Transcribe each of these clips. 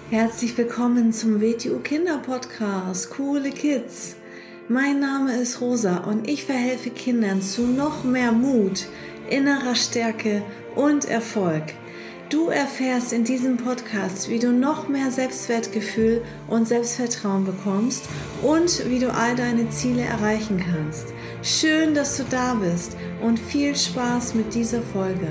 Herzlich willkommen zum WTU Kinder Podcast, Coole Kids. Mein Name ist Rosa und ich verhelfe Kindern zu noch mehr Mut, innerer Stärke und Erfolg. Du erfährst in diesem Podcast, wie du noch mehr Selbstwertgefühl und Selbstvertrauen bekommst und wie du all deine Ziele erreichen kannst. Schön, dass du da bist und viel Spaß mit dieser Folge.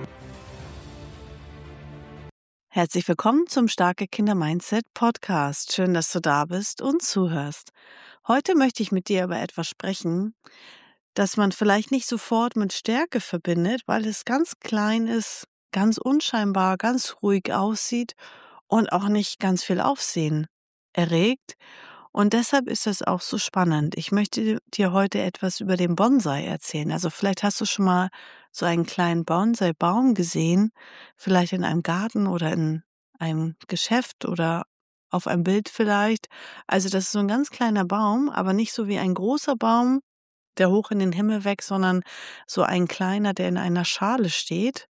Herzlich willkommen zum Starke Kinder Mindset Podcast. Schön, dass du da bist und zuhörst. Heute möchte ich mit dir über etwas sprechen, das man vielleicht nicht sofort mit Stärke verbindet, weil es ganz klein ist, ganz unscheinbar, ganz ruhig aussieht und auch nicht ganz viel Aufsehen erregt. Und deshalb ist es auch so spannend. Ich möchte dir heute etwas über den Bonsai erzählen. Also vielleicht hast du schon mal so einen kleinen Bonsai-Baum gesehen, vielleicht in einem Garten oder in einem Geschäft oder auf einem Bild vielleicht. Also das ist so ein ganz kleiner Baum, aber nicht so wie ein großer Baum, der hoch in den Himmel wächst, sondern so ein kleiner, der in einer Schale steht.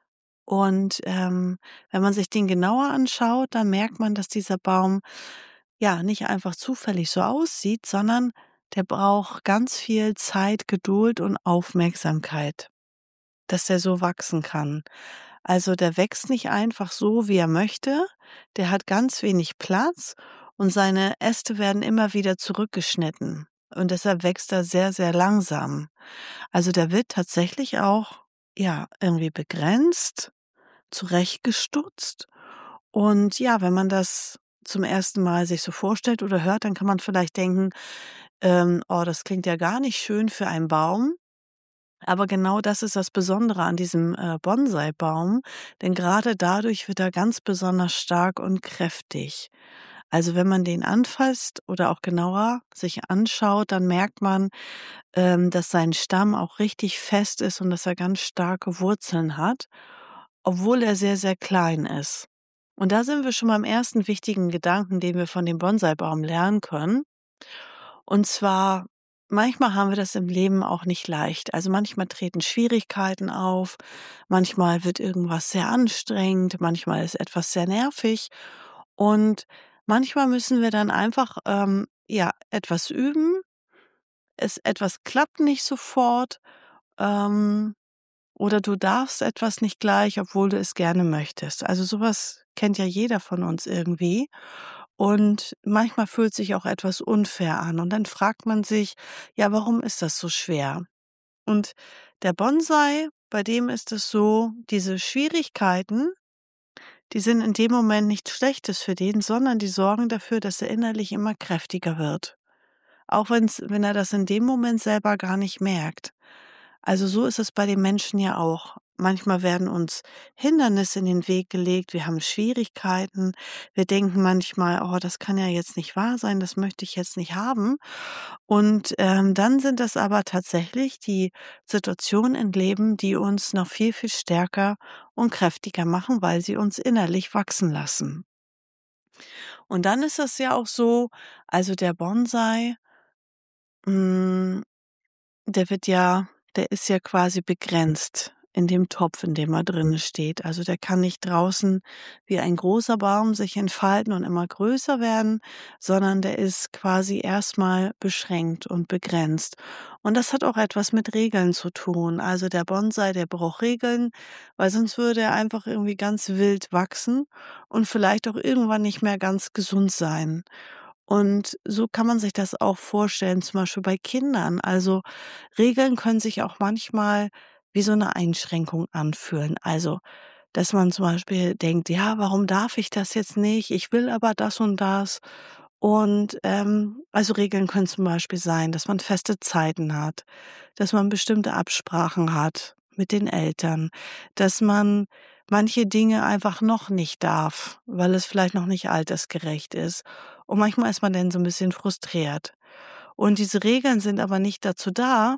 Und wenn man sich den genauer anschaut, dann merkt man, dass dieser Baum ja nicht einfach zufällig so aussieht, sondern der braucht ganz viel Zeit, Geduld und Aufmerksamkeit, dass der so wachsen kann. Also der wächst nicht einfach so, wie er möchte, der hat ganz wenig Platz und seine Äste werden immer wieder zurückgeschnitten. Und deshalb wächst er sehr, sehr langsam. Also der wird tatsächlich auch, ja, irgendwie begrenzt, zurechtgestutzt. Und ja, wenn man das zum ersten Mal sich so vorstellt oder hört, dann kann man vielleicht denken, oh, das klingt ja gar nicht schön für einen Baum. Aber genau das ist das Besondere an diesem Bonsai-Baum, denn gerade dadurch wird er ganz besonders stark und kräftig. Also wenn man den anfasst oder auch genauer sich anschaut, dann merkt man, dass sein Stamm auch richtig fest ist und dass er ganz starke Wurzeln hat, obwohl er sehr, sehr klein ist. Und da sind wir schon beim ersten wichtigen Gedanken, den wir von dem Bonsai-Baum lernen können. Und zwar, manchmal haben wir das im Leben auch nicht leicht. Also manchmal treten Schwierigkeiten auf, manchmal wird irgendwas sehr anstrengend, manchmal ist etwas sehr nervig. Und manchmal müssen wir dann einfach ja etwas üben. Etwas klappt nicht sofort. Ähm, oder du darfst etwas nicht gleich, obwohl du es gerne möchtest. Also sowas kennt ja jeder von uns irgendwie. Und manchmal fühlt sich auch etwas unfair an. Und dann fragt man sich, ja, warum ist das so schwer? Und der Bonsai, bei dem ist es so, diese Schwierigkeiten, die sind in dem Moment nichts Schlechtes für den, sondern die sorgen dafür, dass er innerlich immer kräftiger wird. Auch wenn er das in dem Moment selber gar nicht merkt. Also so ist es bei den Menschen ja auch. Manchmal werden uns Hindernisse in den Weg gelegt, wir haben Schwierigkeiten, wir denken manchmal, oh, das kann ja jetzt nicht wahr sein, das möchte ich jetzt nicht haben. Und dann sind das aber tatsächlich die Situationen im Leben, die uns noch viel, viel stärker und kräftiger machen, weil sie uns innerlich wachsen lassen. Und dann ist es ja auch so, also der Bonsai, mm, der ist ja quasi begrenzt in dem Topf, in dem er drinne steht. Also, der kann nicht draußen wie ein großer Baum sich entfalten und immer größer werden, sondern der ist quasi erstmal beschränkt und begrenzt. Und das hat auch etwas mit Regeln zu tun. Also, der Bonsai, der braucht Regeln, weil sonst würde er einfach irgendwie ganz wild wachsen und vielleicht auch irgendwann nicht mehr ganz gesund sein. Und so kann man sich das auch vorstellen, zum Beispiel bei Kindern. Also Regeln können sich auch manchmal wie so eine Einschränkung anfühlen. Also, dass man zum Beispiel denkt: „Ja, warum darf ich das jetzt nicht? Ich will aber das und das.“ Und, also Regeln können zum Beispiel sein, dass man feste Zeiten hat, dass man bestimmte Absprachen hat mit den Eltern, dass man manche Dinge einfach noch nicht darf, weil es vielleicht noch nicht altersgerecht ist. Und manchmal ist man dann so ein bisschen frustriert. Und diese Regeln sind aber nicht dazu da,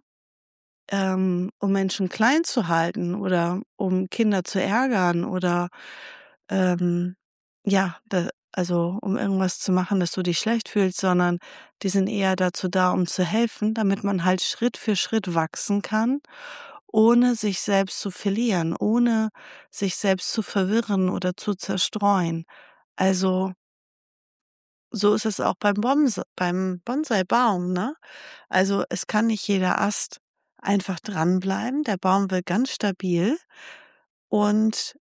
um Menschen klein zu halten oder um Kinder zu ärgern oder, ähm, ja, also um irgendwas zu machen, dass du dich schlecht fühlst, sondern die sind eher dazu da, um zu helfen, damit man halt Schritt für Schritt wachsen kann, ohne sich selbst zu verlieren, ohne sich selbst zu verwirren oder zu zerstreuen. Also so ist es auch beim Bonsai-Baum, ne? Also es kann nicht jeder Ast einfach dranbleiben. Der Baum wird ganz stabil und,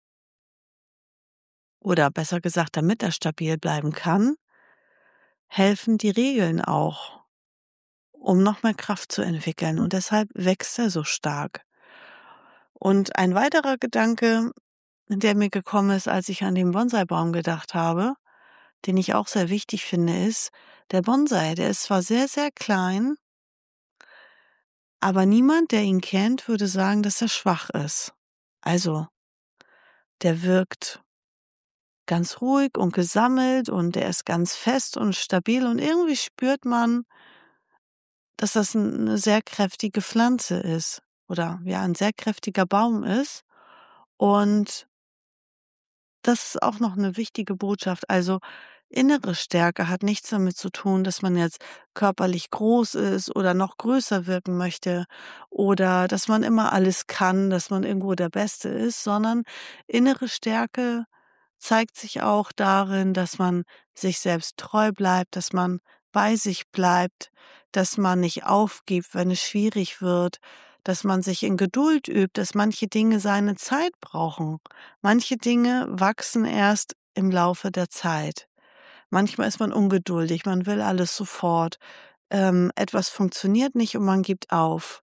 oder besser gesagt, damit er stabil bleiben kann, helfen die Regeln auch, um noch mehr Kraft zu entwickeln. Und deshalb wächst er so stark. Und ein weiterer Gedanke, der mir gekommen ist, als ich an den Bonsai-Baum gedacht habe, den ich auch sehr wichtig finde, ist, der Bonsai, der ist zwar sehr, sehr klein, aber niemand, der ihn kennt, würde sagen, dass er schwach ist. Also, der wirkt ganz ruhig und gesammelt und der ist ganz fest und stabil und irgendwie spürt man, dass das 'ne sehr kräftige Pflanze ist oder ja, ein sehr kräftiger Baum ist. Und das ist auch noch eine wichtige Botschaft. Also, innere Stärke hat nichts damit zu tun, dass man jetzt körperlich groß ist oder noch größer wirken möchte oder dass man immer alles kann, dass man irgendwo der Beste ist, sondern innere Stärke zeigt sich auch darin, dass man sich selbst treu bleibt, dass man bei sich bleibt, dass man nicht aufgibt, wenn es schwierig wird, dass man sich in Geduld übt, dass manche Dinge seine Zeit brauchen. Manche Dinge wachsen erst im Laufe der Zeit. Manchmal ist man ungeduldig, man will alles sofort. Etwas funktioniert nicht und man gibt auf.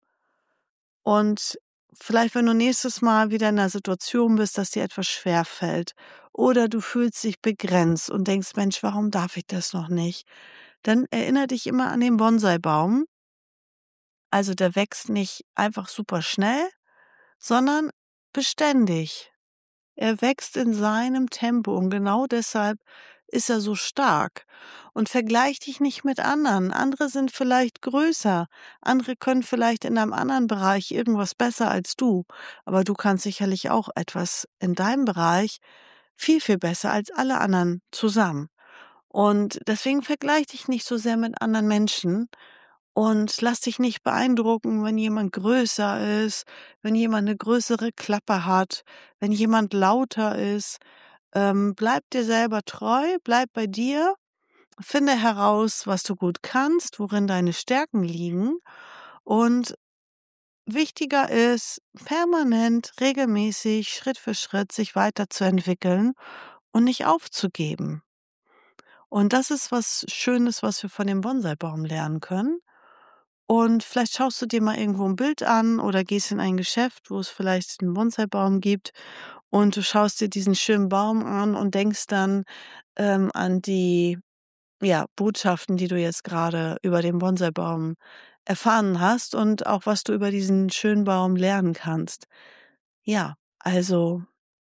Und vielleicht, wenn du nächstes Mal wieder in einer Situation bist, dass dir etwas schwerfällt oder du fühlst dich begrenzt und denkst: „Mensch, warum darf ich das noch nicht?", dann erinnere dich immer an den Bonsaibaum. Also, der wächst nicht einfach super schnell, sondern beständig. Er wächst in seinem Tempo und genau deshalb ist er so stark. Und vergleich dich nicht mit anderen. Andere sind vielleicht größer. Andere können vielleicht in einem anderen Bereich irgendwas besser als du. Aber du kannst sicherlich auch etwas in deinem Bereich viel, viel besser als alle anderen zusammen. Und deswegen vergleich dich nicht so sehr mit anderen Menschen und lass dich nicht beeindrucken, wenn jemand größer ist, wenn jemand eine größere Klappe hat, wenn jemand lauter ist. Bleib dir selber treu, bleib bei dir, finde heraus, was du gut kannst, worin deine Stärken liegen. Und wichtiger ist, permanent, regelmäßig, Schritt für Schritt sich weiterzuentwickeln und nicht aufzugeben. Und das ist was Schönes, was wir von dem Bonsaibaum lernen können. Und vielleicht schaust du dir mal irgendwo ein Bild an oder gehst in ein Geschäft, wo es vielleicht einen Bonsaibaum gibt und du schaust dir diesen schönen Baum an und denkst dann, an die, ja, Botschaften, die du jetzt gerade über den Bonsaibaum erfahren hast und auch was du über diesen schönen Baum lernen kannst. Ja, also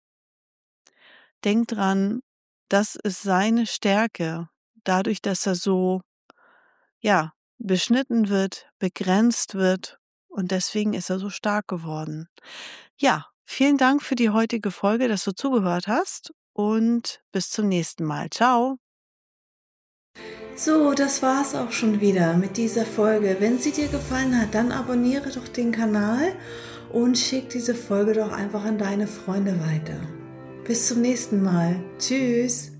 denk dran, das ist seine Stärke. Dadurch, dass er so, ja, beschnitten wird, begrenzt wird und deswegen ist er so stark geworden. Ja, vielen Dank für die heutige Folge, dass du zugehört hast und bis zum nächsten Mal. Ciao. So, das war's auch schon wieder mit dieser Folge. Wenn sie dir gefallen hat, dann abonniere doch den Kanal und schick diese Folge doch einfach an deine Freunde weiter. Bis zum nächsten Mal. Tschüss.